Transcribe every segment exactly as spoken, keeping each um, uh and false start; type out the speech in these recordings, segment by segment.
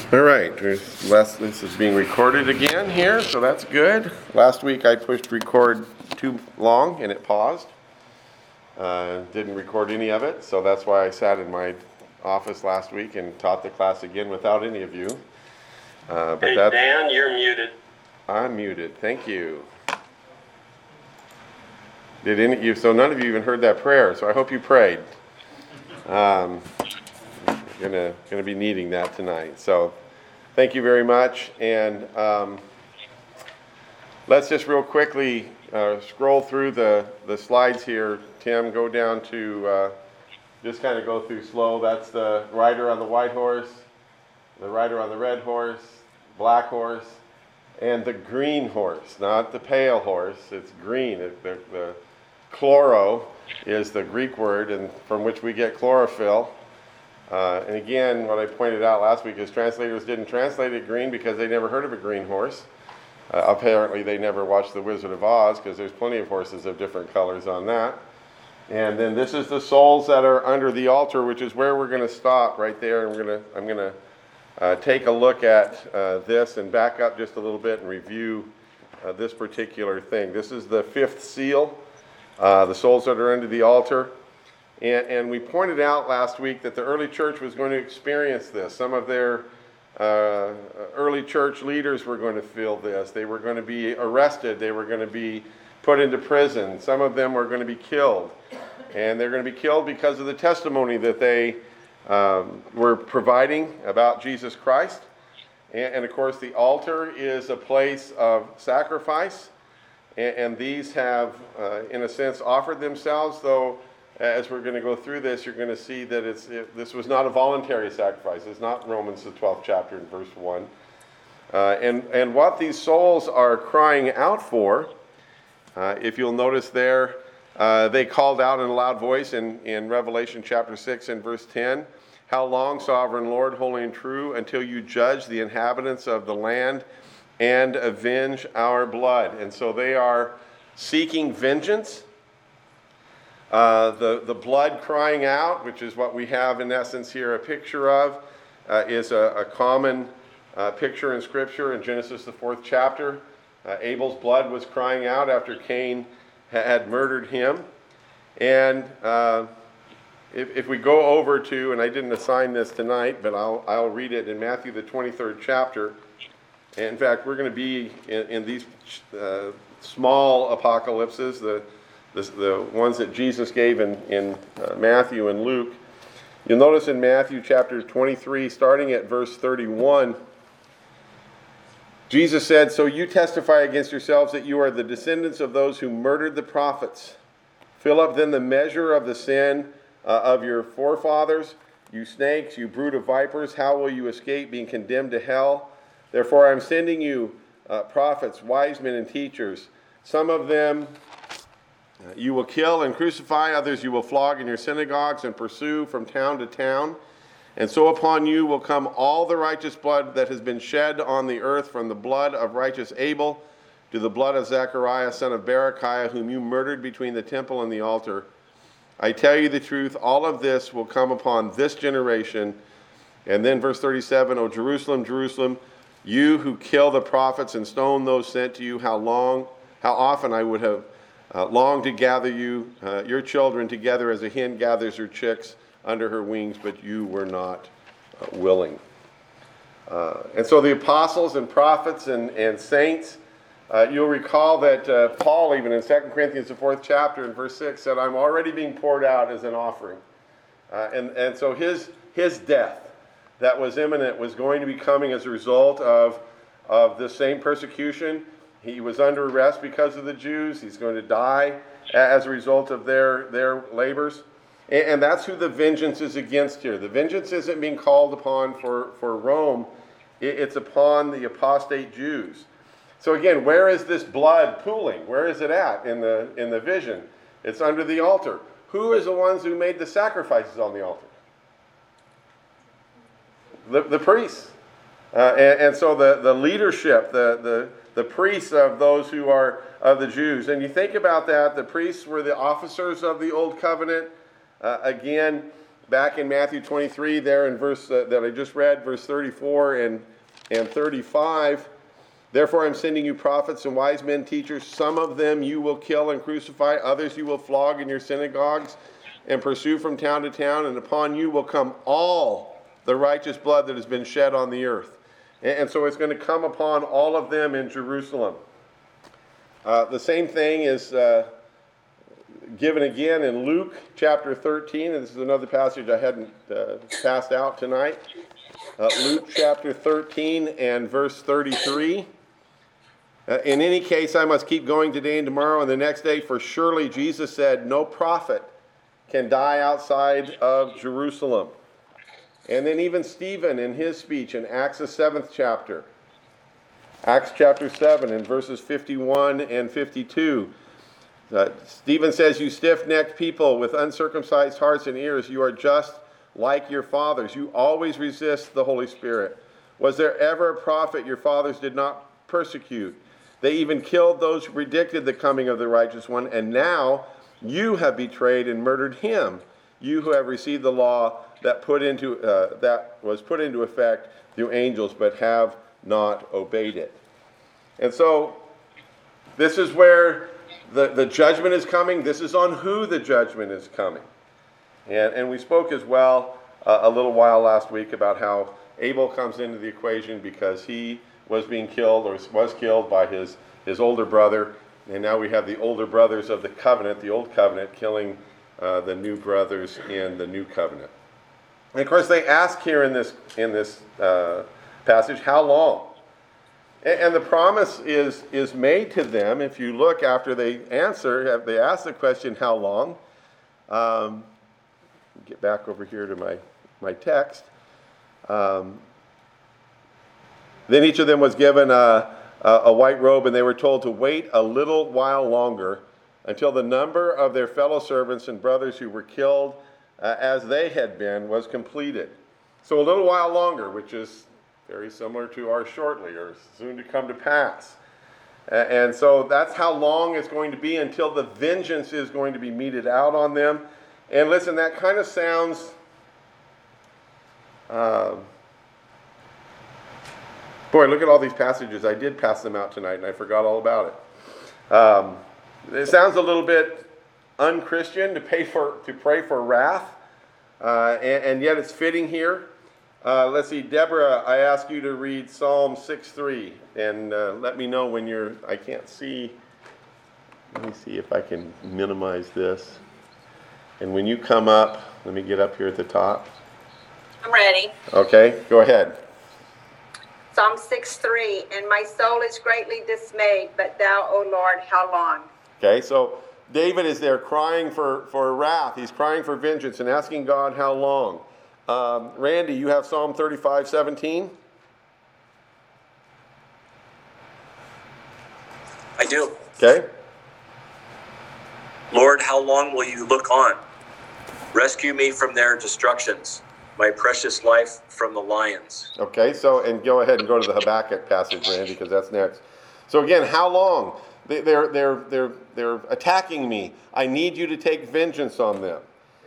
All right, last, this is being recorded again here, so that's good. Last week I pushed record too long and it paused. Uh, didn't record any of it, so that's why I sat in my office last week and taught the class again without any of you. Uh, but hey, that's, Dan, you're muted. I'm muted, thank you. Did any you? So none of you even heard that prayer, so I hope you prayed. Um, gonna gonna be needing that tonight. So thank you very much, and um, let's just real quickly uh, scroll through the the slides here. Tim, go down to uh, just kind of go through slow. That's the rider on the white horse, the rider on the red horse, black horse, and the green horse. Not the pale horse. It's green. It, the, the chloro is the Greek word, and from which we get chlorophyll. Uh, and again, what I pointed out last week is translators didn't translate it green because they never heard of a green horse. Uh, apparently they never watched The Wizard of Oz because there's plenty of horses of different colors on that. And then this is the souls that are under the altar, which is where we're going to stop right there. And we're going to, I'm going to uh, take a look at uh, this and back up just a little bit and review uh, this particular thing. This is the fifth seal, uh, the souls that are under the altar. And, and we pointed out last week that the early church was going to experience this. Some of their uh, early church leaders were going to feel this. They were going to be arrested. They were going to be put into prison. Some of them were going to be killed. And they're going to be killed because of the testimony that they um, were providing about Jesus Christ. And, and of course, the altar is a place of sacrifice. And, and these have, uh, in a sense, offered themselves, though as we're going to go through this, you're going to see that it's it, this was not a voluntary sacrifice. It's not Romans, the twelfth chapter and verse one. Uh, and, and what these souls are crying out for, uh, if you'll notice there, uh, they called out in a loud voice in, in Revelation chapter six and verse ten, "How long, sovereign Lord, holy and true, until you judge the inhabitants of the land and avenge our blood?" And so they are seeking vengeance. Uh, the, the blood crying out, which is what we have in essence here a picture of, uh, is a, a common uh, picture in Scripture in Genesis, the fourth chapter. Uh, Abel's blood was crying out after Cain ha- had murdered him. And uh, if, if we go over to, and I didn't assign this tonight, but I'll, I'll read it in Matthew, the twenty-third chapter. And in fact, we're going to be in, in these uh, small apocalypses, the The, the ones that Jesus gave in, in uh, Matthew and Luke. You'll notice in Matthew chapter twenty-three, starting at verse thirty-one, Jesus said, "So you testify against yourselves that you are the descendants of those who murdered the prophets. Fill up then the measure of the sin uh, of your forefathers. You snakes, you brood of vipers, how will you escape being condemned to hell? Therefore I am sending you uh, prophets, wise men, and teachers. Some of them you will kill and crucify, others you will flog in your synagogues and pursue from town to town. And so upon you will come all the righteous blood that has been shed on the earth, from the blood of righteous Abel to the blood of Zechariah, son of Berechiah, whom you murdered between the temple and the altar. I tell you the truth, all of this will come upon this generation." And then verse thirty-seven, "O Jerusalem, Jerusalem, you who kill the prophets and stone those sent to you, how long, how often I would have Uh, long to gather you, uh, your children together as a hen gathers her chicks under her wings, but you were not uh, willing." Uh, and so the apostles and prophets and, and saints, uh, you'll recall that uh, Paul, even in Second Corinthians, the fourth chapter, in verse six, said, "I'm already being poured out as an offering." Uh, and, and so his, his death that was imminent was going to be coming as a result of, of this same persecution. He was under arrest because of the Jews. He's going to die as a result of their, their labors. And, and that's who the vengeance is against here. The vengeance isn't being called upon for, for Rome. It, it's upon the apostate Jews. So again, where is this blood pooling? Where is it at in the, in the vision? It's under the altar. Who is the ones who made the sacrifices on the altar? The, the priests. Uh, and, and so the, the leadership, the, the the priests of those who are of the Jews. And you think about that, the priests were the officers of the Old Covenant. Uh, again, back in Matthew twenty-three, there in verse uh, that I just read, verse thirty-four and, and thirty-five. Therefore I'm sending you prophets and wise men, teachers. Some of them you will kill and crucify. Others you will flog in your synagogues and pursue from town to town. And upon you will come all the righteous blood that has been shed on the earth. And, and so it's going to come upon all of them in Jerusalem. Uh, the same thing is uh, given again in Luke chapter thirteen. And this is another passage I hadn't uh, passed out tonight. Uh, Luke chapter thirteen and verse thirty-three. Uh, in any case, I must keep going today and tomorrow and the next day, for surely Jesus said, no prophet can die outside of Jerusalem. And then even Stephen in his speech in Acts the seventh chapter, Acts chapter seven and verses fifty-one and fifty-two. Uh, Stephen says, you stiff-necked people with uncircumcised hearts and ears, you are just like your fathers. You always resist the Holy Spirit. Was there ever a prophet your fathers did not persecute? They even killed those who predicted the coming of the righteous one, and now you have betrayed and murdered him. You who have received the law that put into uh, that was put into effect through angels, but have not obeyed it. And so, this is where the, the judgment is coming. This is on who the judgment is coming. And, and we spoke as well uh, a little while last week about how Abel comes into the equation because he was being killed or was killed by his, his older brother. And now we have the older brothers of the covenant, the old covenant, killing uh, the new brothers in the new covenant. And of course they ask here in this, in this uh, passage, how long? And, and the promise is, is made to them. If you look after they answer, they ask the question, how long? Um, get back over here to my, my text. Um, then each of them was given a, a, a white robe, and they were told to wait a little while longer until the number of their fellow servants and brothers who were killed uh, as they had been was completed. So a little while longer, which is very similar to our shortly or soon to come to pass. Uh, and so that's how long it's going to be until the vengeance is going to be meted out on them. And listen, that kind of sounds... Uh, boy, look at all these passages. I did pass them out tonight, and I forgot all about it. Um, it sounds a little bit un-Christian to pay for to pray for wrath, uh, and, and yet it's fitting here. Uh, let's see, Deborah, I ask you to read Psalm six three, and uh, let me know when you're. I can't see. Let me see if I can minimize this. And when you come up, let me get up here at the top. I'm ready. Okay, go ahead. Psalm six three, and my soul is greatly dismayed, but thou, O Lord, how long? Okay, so David is there crying for, for wrath. He's crying for vengeance and asking God how long. Um, Randy, you have Psalm thirty-five seventeen? I do. Okay. Lord, how long will you look on? Rescue me from their destructions, my precious life from the lions. Okay, so, and go ahead and go to the Habakkuk passage, Randy, because that's next. So again, how long? They, they're, they're, they're, they're attacking me. I need you to take vengeance on them.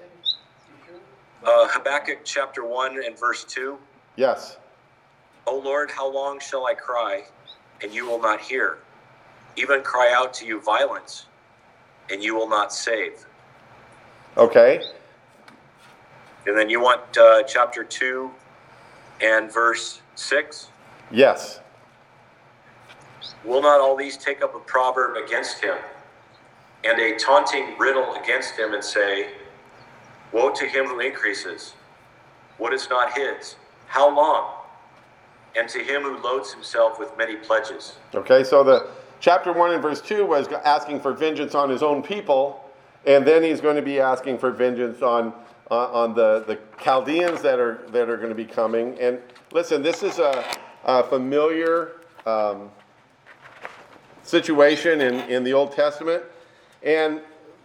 Uh, Habakkuk chapter one and verse two. Yes. O Lord, how long shall I cry, and you will not hear? Even cry out to you violence, and you will not save. Okay. And then you want uh, chapter two and verse six? Yes. Will not all these take up a proverb against him, and a taunting riddle against him, and say, woe to him who increases, what is not his? How long? And to him who loads himself with many pledges. Okay, so the chapter one and verse two was asking for vengeance on his own people, and then he's going to be asking for vengeance on uh, on the, the Chaldeans that are that are going to be coming. And listen, this is a, a familiar um, situation in, in the Old Testament, and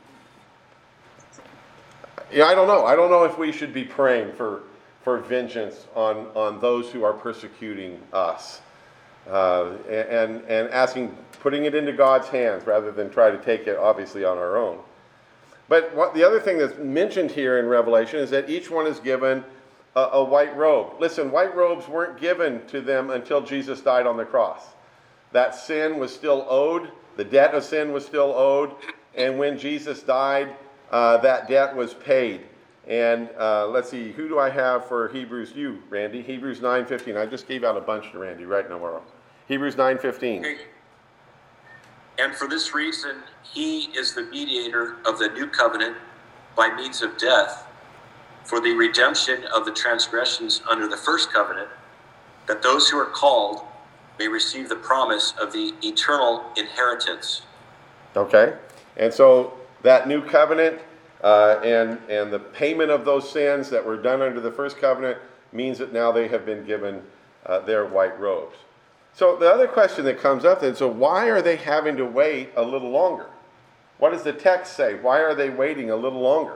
yeah, I don't know. I don't know if we should be praying for for vengeance on, on those who are persecuting us, uh, and and asking, putting it into God's hands rather than try to take it obviously on our own. But what the other thing that's mentioned here in Revelation is that each one is given a, a white robe. Listen, white robes weren't given to them until Jesus died on the cross. That sin was still owed. The debt of sin was still owed. And when Jesus died, uh, that debt was paid. And uh, let's see, who do I have for Hebrews? You, Randy. Hebrews nine fifteen. I just gave out a bunch to Randy right in a row. Hebrews nine fifteen. And for this reason, he is the mediator of the new covenant by means of death, for the redemption of the transgressions under the first covenant, that those who are called may receive the promise of the eternal inheritance. Okay, and so that new covenant uh, and, and the payment of those sins that were done under the first covenant means that now they have been given uh, their white robes. So the other question that comes up then, so why are they having to wait a little longer? What does the text say? Why are they waiting a little longer?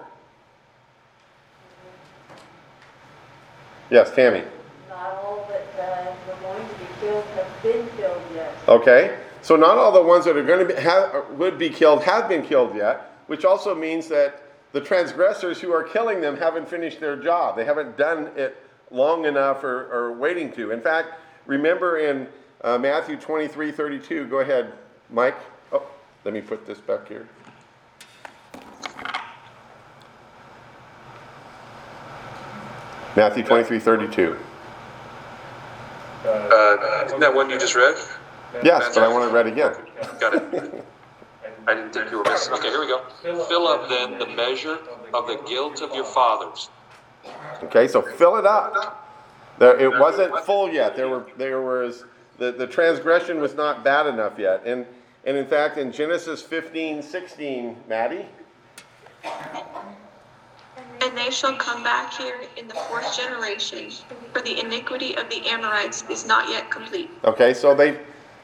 Yes, Tammy. Not all that uh, were going to be killed have been killed yet. Okay, so not all the ones that are going to be, have, would be killed have been killed yet, which also means that the transgressors who are killing them haven't finished their job. They haven't done it long enough or, or waiting to. In fact, remember in uh, Matthew twenty-three thirty-two, go ahead, Mike. Oh, let me put this back here. Matthew twenty-three thirty-two. Uh, isn't that one you just read? Yes, but I want to read again. Got it. I didn't think you were missing. Okay, here we go. Fill up then the measure of the guilt of your fathers. Okay, so fill it up. There, it wasn't full yet. There were there was the, the transgression was not bad enough yet. And and in fact, in Genesis fifteen sixteen, Maddie. And they shall come back here in the fourth generation, for the iniquity of the Amorites is not yet complete. Okay, so they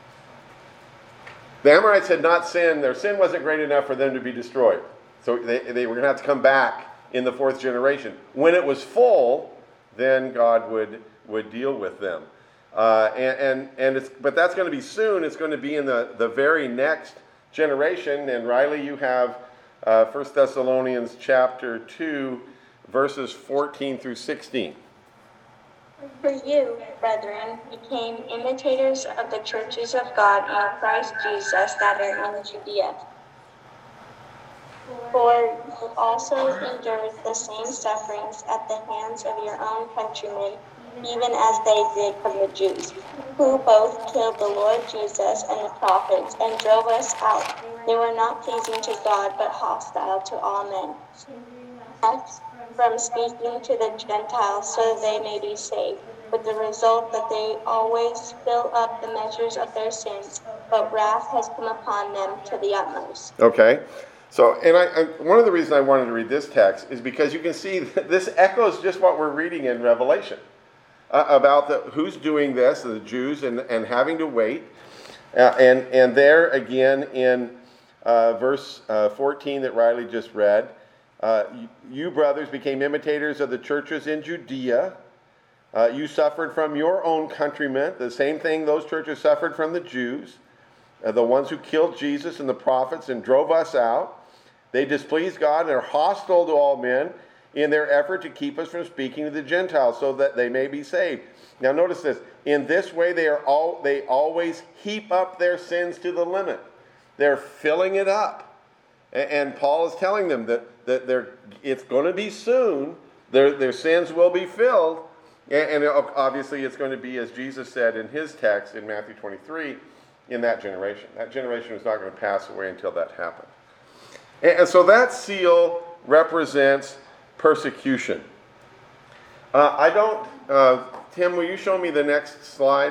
the Amorites had not sinned. Their sin wasn't great enough for them to be destroyed. So they, they were going to have to come back in the fourth generation. When it was full, then God would would deal with them. Uh, and and, and it's, but that's going to be soon. It's going to be in the, the very next generation. And Riley, you have uh, First Thessalonians chapter two, verses fourteen through sixteen. For you, brethren, became imitators of the churches of God in Christ Jesus that are in Judea. For you also endured the same sufferings at the hands of your own countrymen, even as they did from the Jews, who both killed the Lord Jesus and the prophets, and drove us out. They were not pleasing to God, but hostile to all men, from speaking to the Gentiles, so that they may be saved, with the result that they always fill up the measures of their sins, but wrath has come upon them to the utmost. Okay. So, and I, I, one of the reasons I wanted to read this text is because you can see that this echoes just what we're reading in Revelation uh, about the, who's doing this, the Jews, and, and having to wait. Uh, and, and there again in uh, verse uh, fourteen that Riley just read, uh, you, you brothers became imitators of the churches in Judea. Uh, you suffered from your own countrymen, the same thing those churches suffered from the Jews, uh, the ones who killed Jesus and the prophets and drove us out. They displease God and are hostile to all men in their effort to keep us from speaking to the Gentiles so that they may be saved. Now notice this. In this way they are all they always heap up their sins to the limit. They're filling it up. And, and Paul is telling them that, that they're, it's going to be soon. Their, their sins will be filled. And, and obviously it's going to be, as Jesus said in his text in Matthew twenty-three, in that generation. That generation is not going to pass away until that happens. And so that seal represents persecution. Uh, I don't, uh, Tim, will you show me the next slide?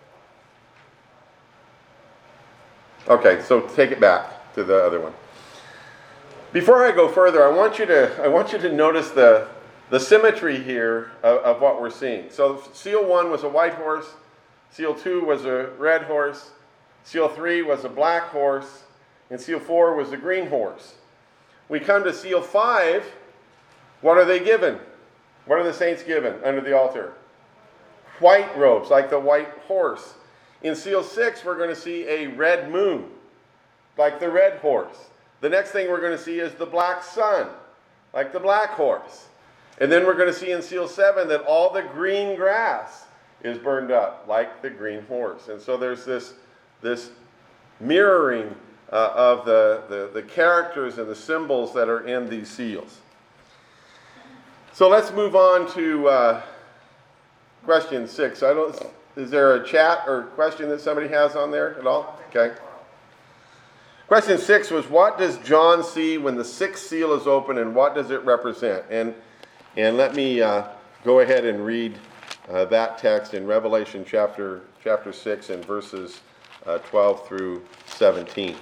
Okay, so take it back to the other one. Before I go further, I want you to, I want you to notice the, the symmetry here of, of what we're seeing. So seal one was a white horse, seal two was a red horse, seal three was a black horse, and seal four was a green horse. We come to seal five. What are they given? What are the saints given under the altar? White robes, like the white horse. In seal six, we're going to see a red moon, like the red horse. The next thing we're going to see is the black sun, like the black horse. And then we're going to see in seal seven that all the green grass is burned up, like the green horse. And so there's this, this mirroring uh, of the, the, the characters and the symbols that are in these seals. So let's move on to uh, question six. I don't, is there a chat or question that somebody has on there at all? Okay. Question six was, what does John see when the sixth seal is open, and what does it represent? And and let me uh, go ahead and read uh, that text in Revelation chapter chapter six and verses uh, twelve through seventeen.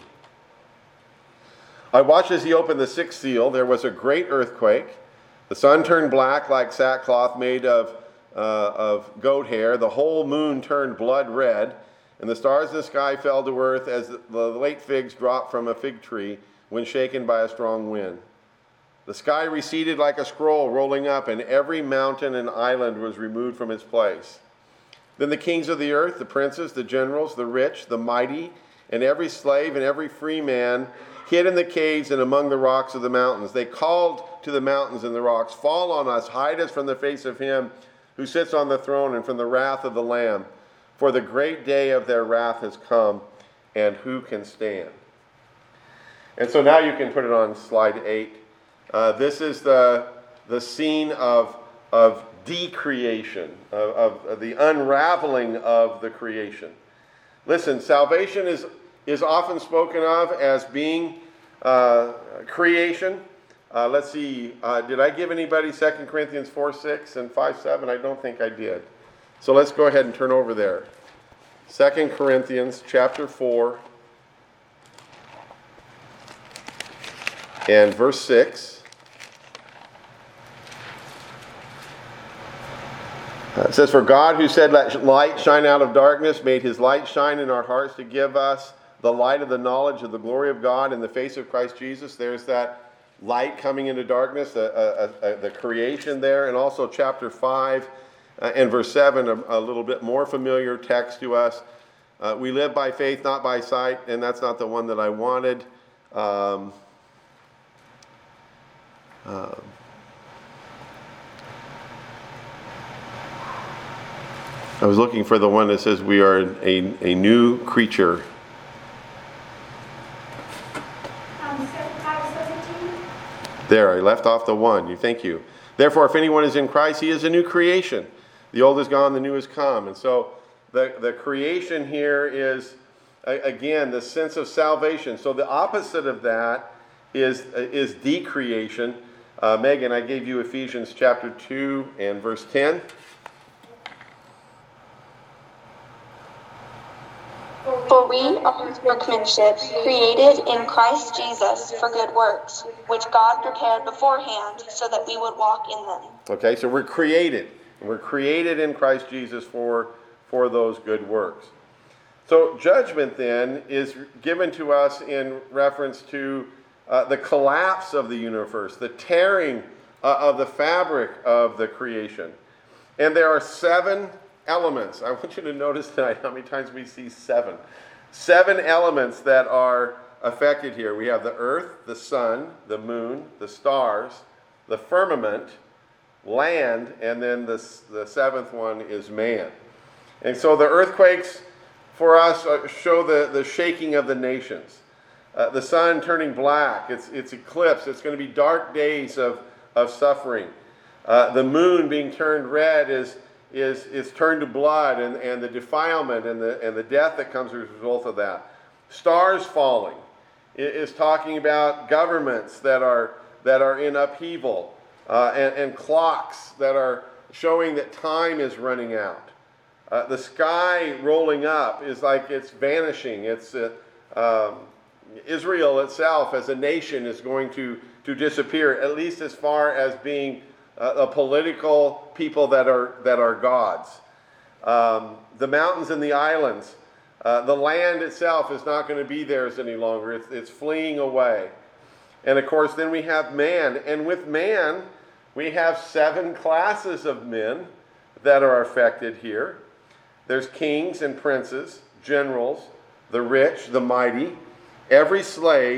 I watched as he opened the sixth seal. There was a great earthquake. The sun turned black like sackcloth made of uh, of goat hair. The whole moon turned blood red. And the stars in the sky fell to earth as the late figs drop from a fig tree when shaken by a strong wind. The sky receded like a scroll rolling up, and every mountain and island was removed from its place. Then the kings of the earth, the princes, the generals, the rich, the mighty, and every slave and every free man hid in the caves and among the rocks of the mountains. They called to the mountains and the rocks, "Fall on us, hide us from the face of him who sits on the throne and from the wrath of the Lamb. For the great day of their wrath has come, and who can stand?" And so now you can put it on slide eight. Uh, this is the, the scene of, of decreation, of, of, of the unraveling of the creation. Listen, salvation is, is often spoken of as being uh, creation. Uh, let's see, uh, did I give anybody Second Corinthians four six and five seven? I don't think I did. So let's go ahead and turn over there. Second Corinthians chapter four and verse six. Uh, it says, "For God, who said, 'Let light shine out of darkness,' made his light shine in our hearts to give us the light of the knowledge of the glory of God in the face of Christ Jesus." There's that light coming into darkness, uh, uh, uh, the creation there. And also chapter five uh, and verse seven, a, a little bit more familiar text to us. Uh, we live by faith, not by sight, and that's not the one that I wanted. Um, uh, I was looking for the one that says we are a, a new creature. There, I left off the one. You, thank you. "Therefore, if anyone is in Christ, he is a new creation. The old is gone, the new has come." And so the, the creation here is, again, the sense of salvation. So the opposite of that is, is decreation. Uh, Megan, I gave you Ephesians chapter two and verse ten. For we are his workmanship, created in Christ Jesus for good works, which God prepared beforehand so that we would walk in them. Okay, so we're created. We're created in Christ Jesus for, for those good works. So judgment then is given to us in reference to uh, the collapse of the universe, the tearing uh, of the fabric of the creation. And there are seven elements. I want you to notice tonight how many times we see seven. Seven elements that are affected here. We have the earth, the sun, the moon, the stars, the firmament, land, and then the, the seventh one is man. And so the earthquakes for us show the, the shaking of the nations. Uh, the sun turning black, it's, it's eclipse, it's going to be dark days of, of suffering. Uh, the moon being turned red is is is turned to blood, and, and the defilement and the and the death that comes as a result of that. Stars falling is talking about governments that are that are in upheaval, uh, and, and clocks that are showing that time is running out. Uh, the sky rolling up is like it's vanishing. It's uh, um, Israel itself as a nation is going to to disappear, at least as far as being Uh, a political people that are that are gods. Um, the mountains and the islands, uh, the land itself is not going to be theirs any longer. It's, it's fleeing away. And of course, then we have man. And with man, we have seven classes of men that are affected here. There's kings and princes, generals, the rich, the mighty, every slave,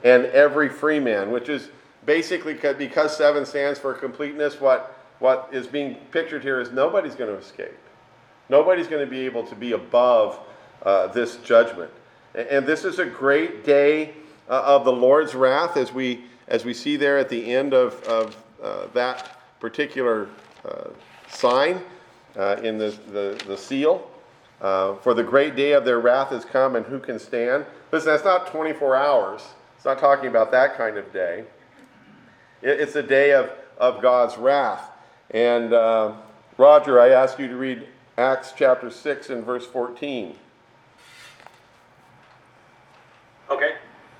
and every free man, which is basically because seven stands for completeness. What what is being pictured here is nobody's going to escape. Nobody's going to be able to be above uh, this judgment. And, and this is a great day uh, of the Lord's wrath, as we as we see there at the end of of uh, that particular uh, sign uh, in the the, the seal. Uh, for the great day of their wrath has come, and who can stand? Listen, that's not twenty-four hours. It's not talking about that kind of day. It, it's a day of, of God's wrath. And uh, Roger, I ask you to read Acts chapter six and verse fourteen. Okay.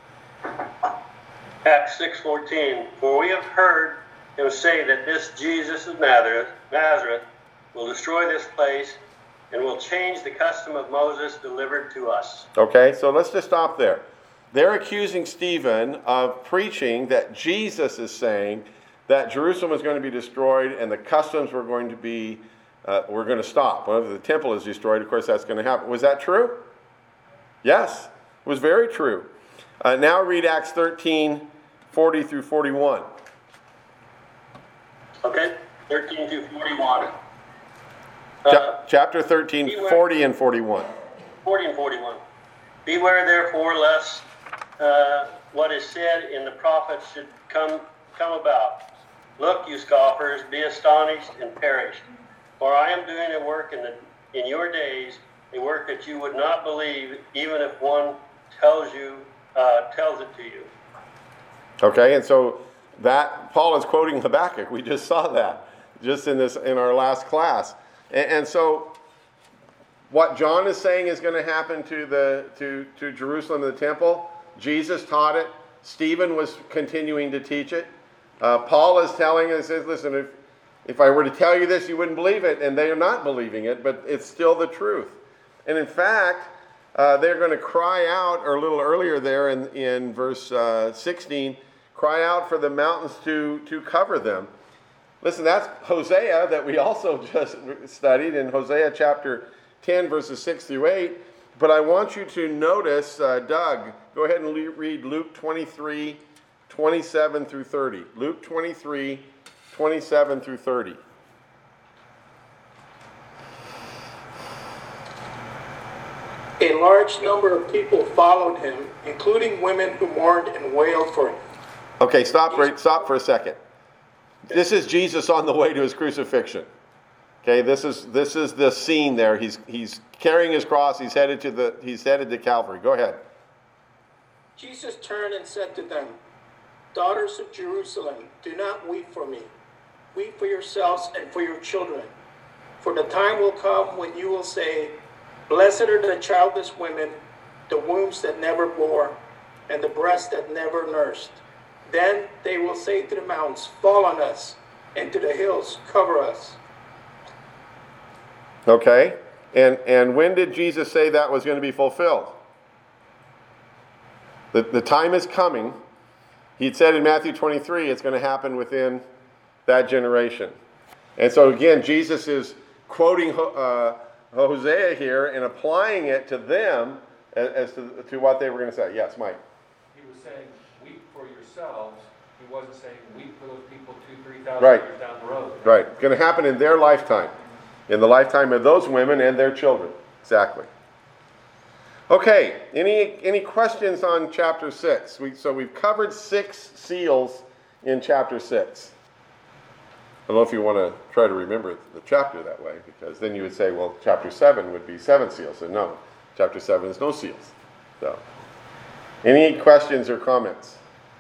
Acts six fourteen. For we have heard him say that this Jesus of Nazareth, Nazareth will destroy this place and will change the custom of Moses delivered to us. Okay, so let's just stop there. They're accusing Stephen of preaching that Jesus is saying that Jerusalem is going to be destroyed and the customs were going to be, uh, we're going to stop. Whenever the temple is destroyed, of course, that's going to happen. Was that true? Yes, it was very true. Uh, now read Acts thirteen, forty through forty-one. Okay, thirteen through forty-one. Uh, Chapter thirteen, beware. forty and forty-one. forty and forty-one. Beware therefore lest uh, what is said in the prophets should come come about. Look, you scoffers, be astonished and perish. For I am doing a work in the in your days, a work that you would not believe, even if one tells you uh, tells it to you. Okay, and so that Paul is quoting Habakkuk. We just saw that just in this in our last class. And, and so what John is saying is going to happen to the to, to Jerusalem and the temple, Jesus taught it. Stephen was continuing to teach it. Uh, Paul is telling us, says, listen, if, if I were to tell you this, you wouldn't believe it. And they are not believing it, but it's still the truth. And in fact, uh, they're going to cry out, or a little earlier there in, in verse uh, sixteen, cry out for the mountains to, to cover them. Listen, that's Hosea that we also just studied in Hosea chapter ten, verses six through eight. But I want you to notice, uh, Doug, go ahead and le- read Luke twenty-three, twenty-seven through thirty. Luke twenty-three, twenty-seven through thirty. A large number of people followed him, including women who mourned and wailed for him. Okay, stop right, stop for a second. This is Jesus on the way to his crucifixion. Okay, this is this is the scene there. He's he's carrying his cross. He's headed to the he's headed to Calvary. Go ahead. Jesus turned and said to them, "Daughters of Jerusalem, do not weep for me. Weep for yourselves and for your children. For the time will come when you will say, Blessed are the childless women, the wombs that never bore, and the breasts that never nursed. Then they will say to the mountains, Fall on us, and to the hills, cover us." Okay, and and when did Jesus say that was going to be fulfilled? The, the time is coming. He'd said in Matthew twenty-three, it's going to happen within that generation. And so again, Jesus is quoting uh, Hosea here and applying it to them as, as to, to what they were going to say. Yes, Mike. He was saying, weep for yourselves. He wasn't saying, weep for those people two, three thousand right. years down the road. Right. It's going to happen in their lifetime. In the lifetime of those women and their children. Exactly. Okay, any any questions on chapter six? We, so we've covered six seals in chapter six. I don't know if you want to try to remember the chapter that way, because then you would say, well, chapter seven would be seven seals. And no, chapter seven is no seals. So, any questions or comments?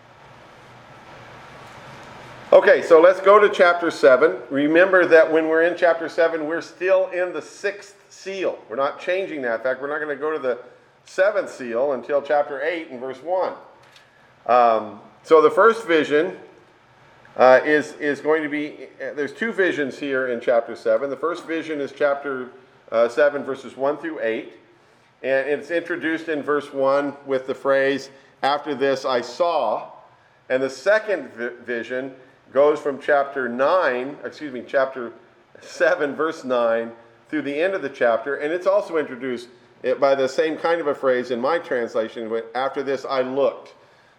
Okay, so let's go to chapter seven. Remember that when we're in chapter seven, we're still in the sixth seal. We're not changing that. In fact, we're not going to go to the seventh seal until chapter eight and verse one. Um, so the first vision uh, is, is going to be, uh, there's two visions here in chapter seven. The first vision is chapter uh, seven, verses one through eight. And it's introduced in verse one with the phrase, "After this I saw." And the second vi- vision goes from chapter nine, excuse me, chapter seven, verse nine, through the end of the chapter, and it's also introduced by the same kind of a phrase in my translation, "After this I looked."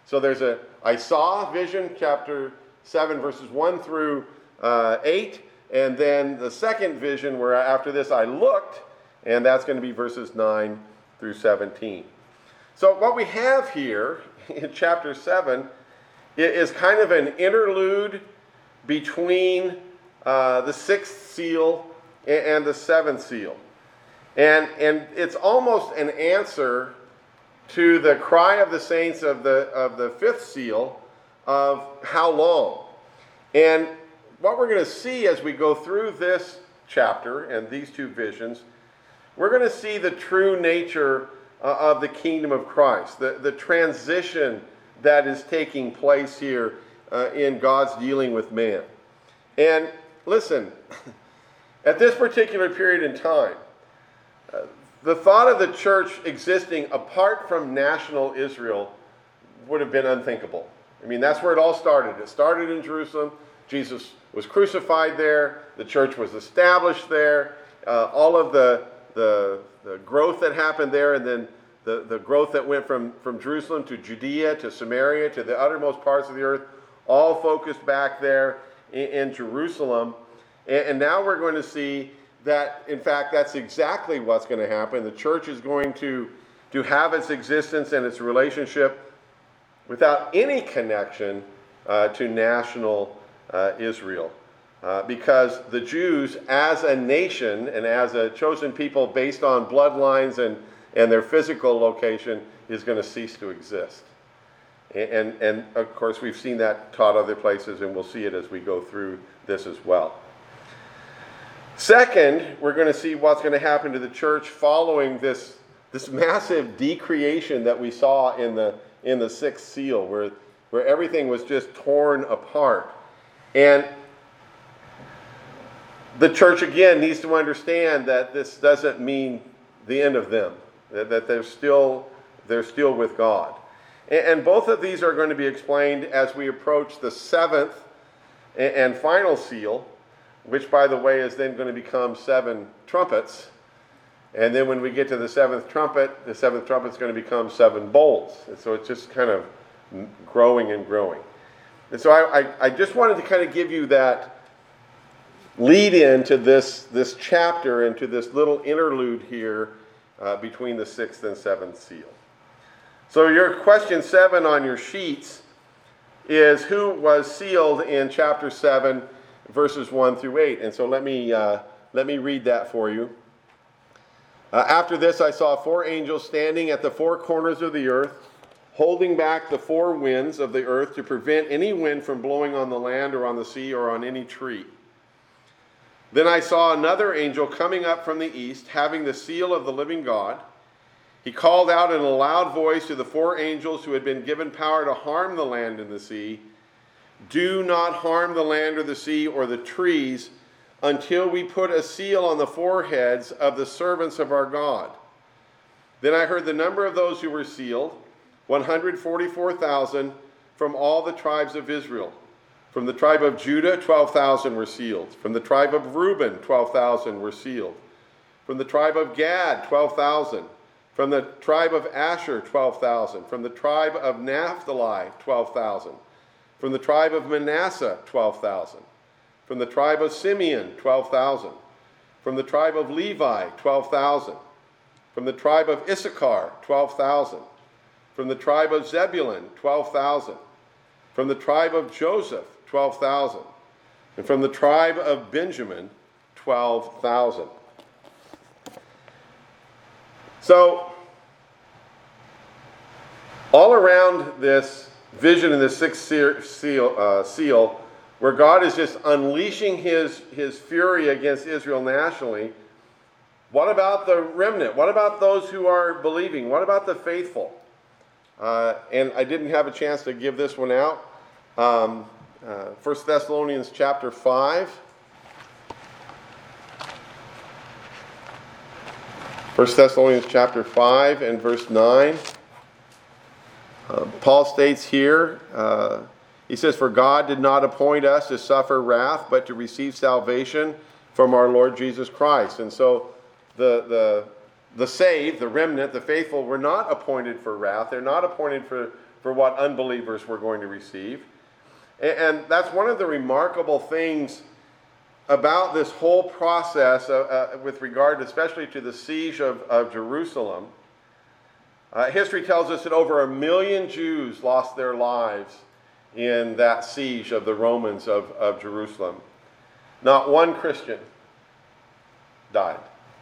So there's a, I saw vision, chapter seven, verses one through uh, eight. And then the second vision, where after this I looked, and that's going to be verses nine through seventeen. So what we have here in chapter seven is kind of an interlude between uh, the sixth seal and the seventh seal. And, and it's almost an answer to the cry of the saints of the, of the fifth seal of how long. And what we're going to see as we go through this chapter and these two visions, we're going to see the true nature uh, of the kingdom of Christ, the, the transition that is taking place here uh, in God's dealing with man. And listen, at this particular period in time, uh, the thought of the church existing apart from national Israel would have been unthinkable. I mean, that's where it all started. It started in Jerusalem. Jesus was crucified there. The church was established there. Uh, all of the, the, the growth that happened there, and then the, the growth that went from, from Jerusalem to Judea to Samaria to the uttermost parts of the earth, all focused back there in, in Jerusalem. And, and now we're going to see that, in fact, that's exactly what's going to happen. The church is going to, to have its existence and its relationship without any connection uh, to national uh, Israel. Uh, because the Jews, as a nation and as a chosen people based on bloodlines and, and their physical location, is going to cease to exist. And, and, and, of course, we've seen that taught other places, and we'll see it as we go through this as well. Second, we're going to see what's going to happen to the church following this, this massive decreation that we saw in the, in the sixth seal, where, where everything was just torn apart. And the church, again, needs to understand that this doesn't mean the end of them, that, that they're still, they're still with God. And, and both of these are going to be explained as we approach the seventh and, and final seal, which, by the way, is then going to become seven trumpets. And then when we get to the seventh trumpet, the seventh trumpet is going to become seven bowls. And so it's just kind of growing and growing. And so I, I, I just wanted to kind of give you that lead into this, this chapter, into this little interlude here uh, between the sixth and seventh seal. So your question seven on your sheets is who was sealed in chapter seven, verses one through eight. And so let me, uh, let me read that for you. Uh, After this I saw four angels standing at the four corners of the earth, holding back the four winds of the earth to prevent any wind from blowing on the land or on the sea or on any tree. Then I saw another angel coming up from the east, having the seal of the living God. He called out in a loud voice to the four angels who had been given power to harm the land and the sea, "Do not harm the land or the sea or the trees until we put a seal on the foreheads of the servants of our God." Then I heard the number of those who were sealed, one hundred forty-four thousand from all the tribes of Israel. From the tribe of Judah, twelve thousand were sealed. From the tribe of Reuben, twelve thousand were sealed. From the tribe of Gad, twelve thousand. From the tribe of Asher, twelve thousand. From the tribe of Naphtali, twelve thousand. From the tribe of Manasseh, twelve thousand. From the tribe of Simeon, twelve thousand. From the tribe of Levi, twelve thousand. From the tribe of Issachar, twelve thousand. From the tribe of Zebulun, twelve thousand. From the tribe of Joseph, twelve thousand. And from the tribe of Benjamin, twelve thousand. So, all around this vision in the sixth seal, uh, seal, where God is just unleashing his, his fury against Israel nationally, what about the remnant? What about those who are believing? What about the faithful? Uh, and I didn't have a chance to give this one out. Um, uh, First Thessalonians chapter five. First Thessalonians chapter five and verse nine. Uh, Paul states here, uh, he says, "For God did not appoint us to suffer wrath, but to receive salvation from our Lord Jesus Christ." And so the, the, the saved, the remnant, the faithful, were not appointed for wrath. They're not appointed for, for what unbelievers were going to receive. And, and that's one of the remarkable things about this whole process uh, uh, with regard especially to the siege of, of Jerusalem. Uh, history tells us that over a million Jews lost their lives in that siege of the Romans of, of Jerusalem. Not one Christian died.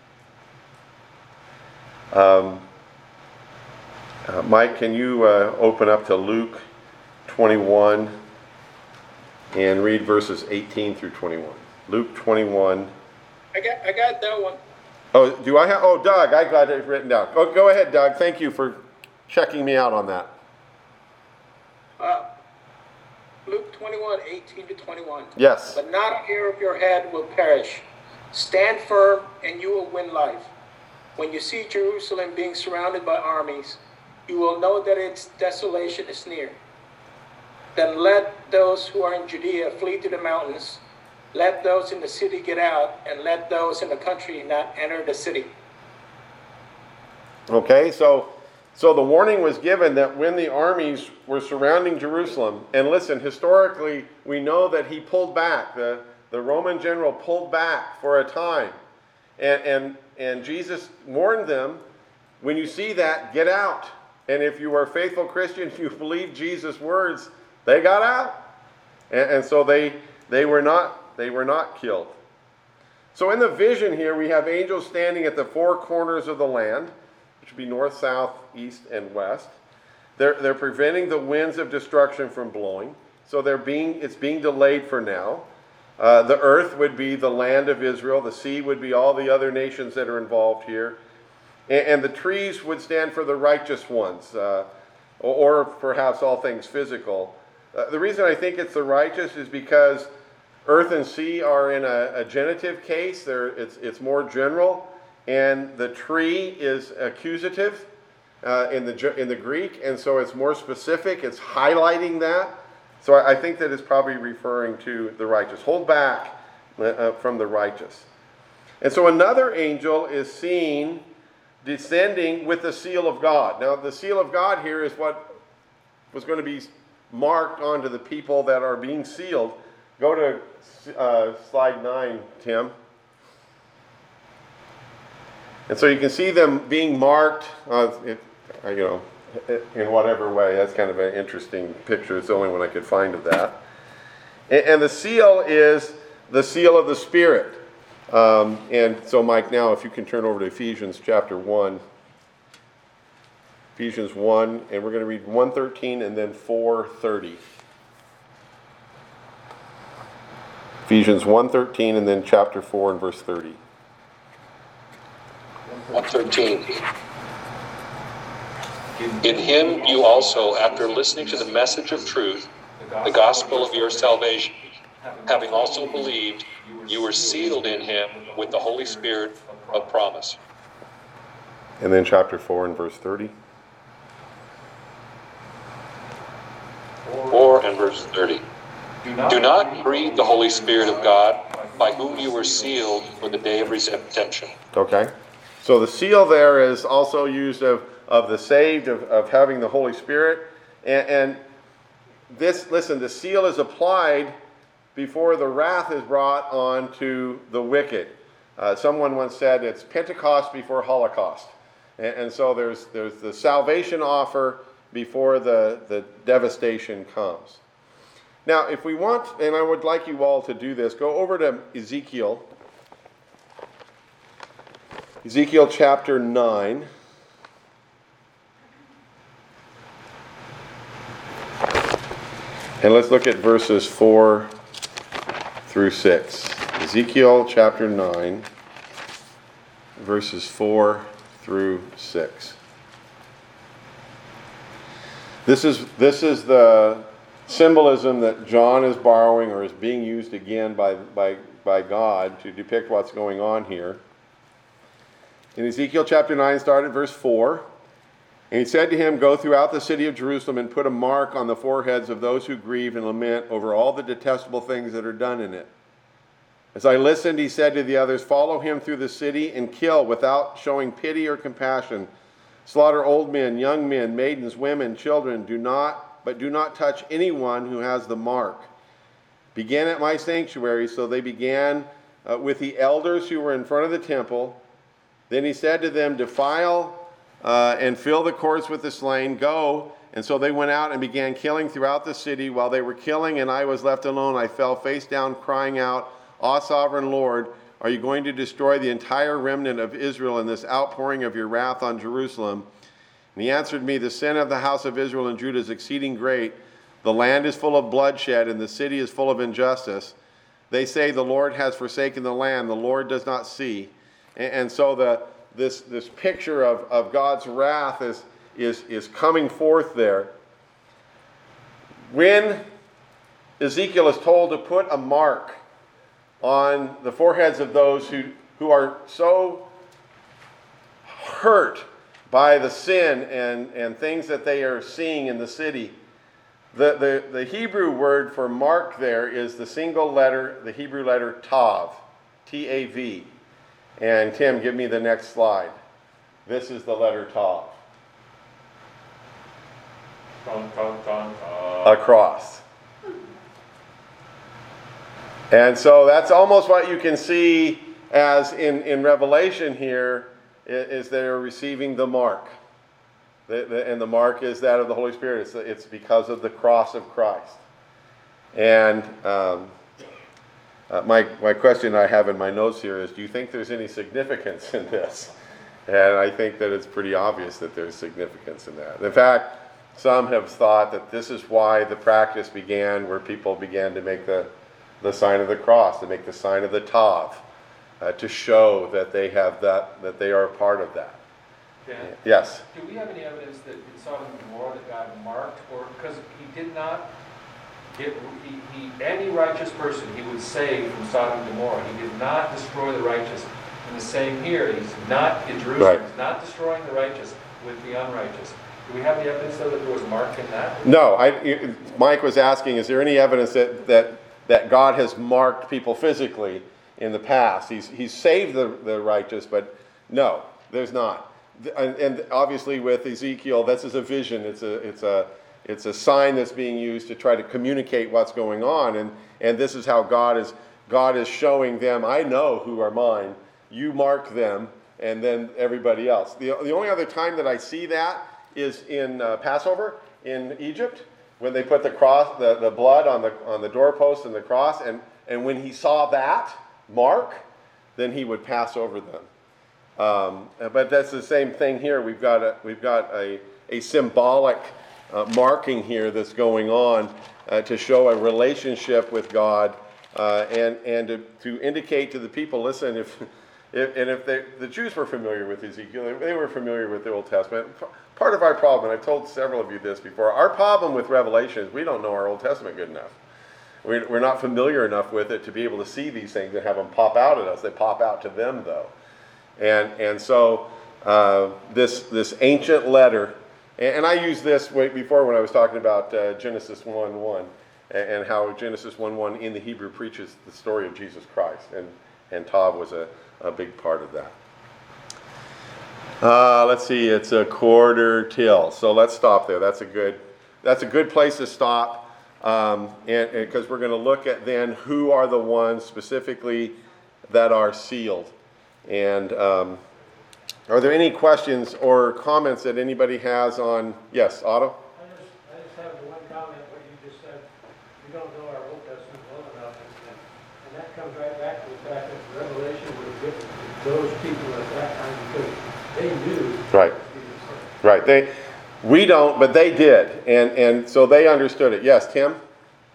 Um, uh, Mike, can you uh, open up to Luke twenty-one and read verses eighteen through twenty-one? Luke twenty-one. I got, I got that one. Oh, do I have? Oh, Doug, I got it written down. Oh, go ahead, Doug. Thank you for checking me out on that. Uh, Luke twenty-one, eighteen to twenty-one. Yes. But not a hair of your head will perish. Stand firm and you will win life. When you see Jerusalem being surrounded by armies, you will know that its desolation is near. Then let those who are in Judea flee to the mountains. Let those in the city get out, and let those in the country not enter the city. Okay, so so the warning was given that when the armies were surrounding Jerusalem, and listen, historically, we know that he pulled back. The, the Roman general pulled back for a time. And, and, and Jesus warned them, when you see that, get out. And if you are faithful Christians, you believe Jesus' words, they got out. And, and so they they were not they were not killed. So in the vision here, we have angels standing at the four corners of the land, which would be north, south, east, and west. They're, they're preventing the winds of destruction from blowing. So they're being it's being delayed for now. Uh, the earth would be the land of Israel. The sea would be all the other nations that are involved here. And, and the trees would stand for the righteous ones, uh, or, or perhaps all things physical. Uh, the reason I think it's the righteous is because earth and sea are in a, a genitive case. They're, it's, it's more general. And the tree is accusative uh, in, the, in the Greek. And so it's more specific. It's highlighting that. So I, I think that it's probably referring to the righteous. Hold back uh, from the righteous. And so another angel is seen descending with the seal of God. Now the seal of God here is what was going to be marked onto the people that are being sealed. Go to uh, slide nine, Tim. And so you can see them being marked, uh, it, you know, in whatever way. That's kind of an interesting picture. It's the only one I could find of that. And, and the seal is the seal of the Spirit. Um, and so, Mike, now if you can turn over to Ephesians chapter one. Ephesians one, and we're going to read one thirteen and then four thirty. Ephesians one thirteen and then chapter four and verse thirty. one thirteen. In him you also, after listening to the message of truth, the gospel of your salvation, having also believed, you were sealed in him with the Holy Spirit of promise. And then chapter four and verse thirty. four and verse thirty. Do not grieve the Holy Spirit of God, by whom you were sealed for the day of redemption. Okay. So the seal there is also used of, of the saved, of, of having the Holy Spirit. And, and this, listen, the seal is applied before the wrath is brought on to the wicked. Uh, someone once said it's Pentecost before Holocaust. And, and so there's, there's the salvation offer before the, the devastation comes. Now, if we want, and I would like you all to do this, go over to Ezekiel. Ezekiel chapter nine. And let's look at verses four through six. Ezekiel chapter nine, verses four through six. This is, this is the symbolism that John is borrowing or is being used again by, by, by God to depict what's going on here. In Ezekiel chapter nine, started verse four. And he said to him, go throughout the city of Jerusalem and put a mark on the foreheads of those who grieve and lament over all the detestable things that are done in it. As I listened, he said to the others, follow him through the city and kill without showing pity or compassion Slaughter old men, young men, maidens, women, children, do not, but do not touch anyone who has the mark. Begin at my sanctuary. So they began uh, with the elders who were in front of the temple. Then he said to them, defile uh, and fill the courts with the slain. Go. And so they went out and began killing throughout the city. While they were killing and I was left alone, I fell face down, crying out, "Ah, sovereign Lord, are you going to destroy the entire remnant of Israel in this outpouring of your wrath on Jerusalem?" And he answered me, the sin of the house of Israel and Judah is exceeding great. The land is full of bloodshed, and the city is full of injustice. They say the Lord has forsaken the land, the Lord does not see. And, and so the this this picture of, of God's wrath is, is, is coming forth there. When Ezekiel is told to put a mark on the foreheads of those who, who are so hurt by the sin and, and things that they are seeing in the city, the, the, the Hebrew word for mark there is the single letter, the Hebrew letter tav, T A V. And Tim, give me the next slide. This is the letter tav. Dun, dun, dun, dun. A cross. And so that's almost what you can see as in, in Revelation here, is they're receiving the mark. The, the, and the mark is that of the Holy Spirit. It's, it's because of the cross of Christ. And um, uh, my, my question I have in my notes here is, do you think there's any significance in this? And I think that it's pretty obvious that there's significance in that. In fact, some have thought that this is why the practice began, where people began to make the, the sign of the cross, to make the sign of the tav, uh, to show that they have that, that they are a part of that. Dan, yes? Do we have any evidence that in Sodom and Gomorrah that God marked, or because he did not get, he, he, any righteous person he would save from Sodom and Gomorrah. He did not destroy the righteous. And the same here, he's not in Jerusalem, right. He's not destroying the righteous with the unrighteous. Do we have the evidence though that there was a mark in that? No, I, Mike was asking, is there any evidence that, that, that God has marked people physically in the past? He's, he's saved the, the righteous, but no, there's not. And, and obviously with Ezekiel, this is a vision. It's a, it's a, it's a sign that's being used to try to communicate what's going on. And, and this is how God is, God is showing them, I know who are mine. You mark them, and then everybody else. The, the only other time that I see that is in uh, Passover in Egypt, when they put the cross, the, the blood on the on the doorpost and the cross, and, and when he saw that mark, then he would pass over them. Um, but that's the same thing here. We've got a we've got a a symbolic uh, marking here that's going on uh, to show a relationship with God, uh, and and to, to indicate to the people, listen, if. If, and if they, the Jews were familiar with Ezekiel, they were familiar with the Old Testament. Part of our problem, and I've told several of you this before, our problem with Revelation is we don't know our Old Testament good enough. We're, we're not familiar enough with it to be able to see these things and have them pop out at us. They pop out to them, though. And and so uh, this this ancient letter, and, and I used this way before when I was talking about uh, Genesis one one, and, and how Genesis one one in the Hebrew preaches the story of Jesus Christ, and, and Tav was a a big part of that. Uh, let's see, it's a quarter till. So let's stop there. That's a good, that's a good place to stop, um, and because we're going to look at then who are the ones specifically that are sealed. And um, are there any questions or comments that anybody has on? Yes, Otto. I just, I just have the one comment. What you just said. We don't know our Old Testament well enough, and, and that comes right back to the fact that Revelation was given to those people at that time because they knew. Right. Right. They, we don't, but they did, and and so they understood it. Yes, Tim. Well,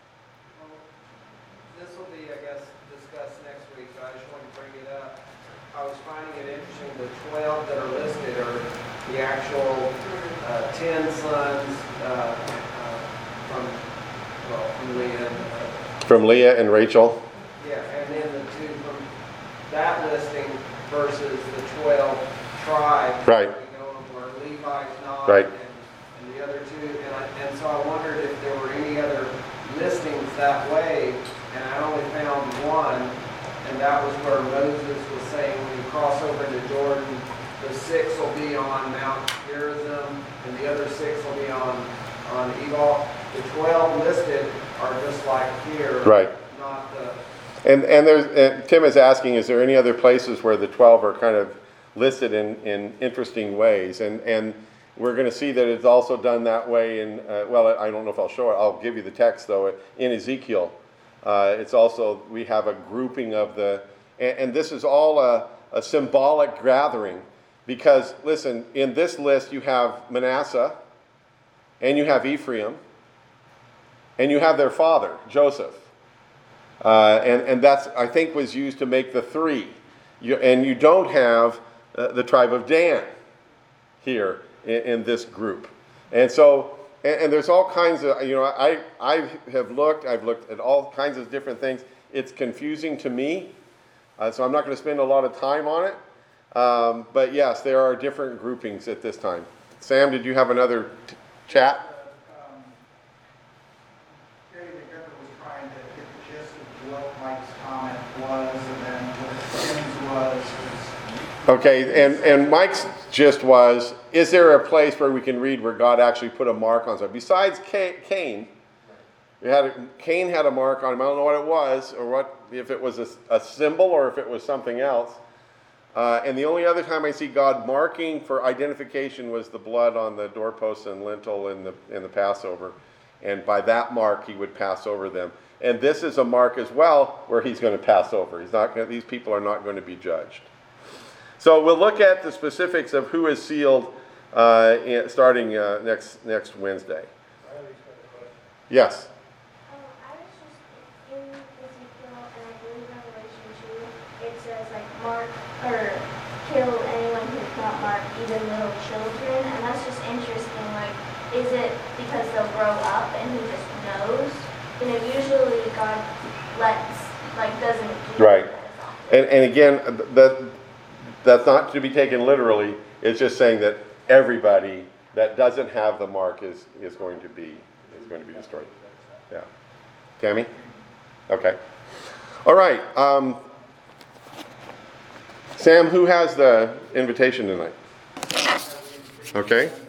this will be, I guess, discussed next week, but I just wanted to bring it up. I was finding it interesting. The twelve that are listed are the actual uh, ten sons uh, uh, from well from Leah. And, uh, From Leah and Rachel. Yeah, and then the two from that listing versus the twelve tribes. Right. You know, where Levi's not. Right. And, and the other two, and, I, and so I wondered if there were any other listings that way, and I only found one, and that was where Moses was saying when you cross over into Jordan, the six will be on Mount Gerizim, and the other six will be on, on Ebal. The twelve listed are just like here. Right. Not the... And and there's and Tim is asking, is there any other places where the twelve are kind of listed in, in interesting ways? And and we're going to see that it's also done that way in, uh, well, I don't know if I'll show it. I'll give you the text, though. In Ezekiel, uh, it's also, we have a grouping of the, and, and this is all a, a symbolic gathering. Because, listen, in this list you have Manasseh, and you have Ephraim, and you have their father, Joseph. Uh, and, and that's, I think, was used to make the three. You, and you don't have uh, the tribe of Dan here in, in this group. And so, and, and there's all kinds of, you know, I, I have looked, I've looked at all kinds of different things. It's confusing to me, uh, so I'm not going to spend a lot of time on it. Um, but yes, there are different groupings at this time. Sam, did you have another t- chat? Okay, and, and Mike's gist was, is there a place where we can read where God actually put a mark on something? Besides Cain, we had a, Cain had a mark on him. I don't know what it was, or what if it was a, a symbol or if it was something else. Uh, and the only other time I see God marking for identification was the blood on the doorpost and lintel in the in the Passover. And by that mark, he would pass over them. And this is a mark as well where he's going to pass over. He's not going to, these people are not going to be judged. So we'll look at the specifics of who is sealed uh, in, starting uh, next next Wednesday. Yes. Um, I was just in Ezekiel, and I believe Revelation two, it says like mark or kill anyone who's not marked, even little children, and that's just interesting. Like, is it because they'll grow up and he just knows? You know, usually God lets, like, doesn't do right. that. And and again, that. That's not to be taken literally. It's just saying that everybody that doesn't have the mark is, is going to be is going to be destroyed. Yeah. Tammy? Okay. All right. Um, Sam, who has the invitation tonight? Okay.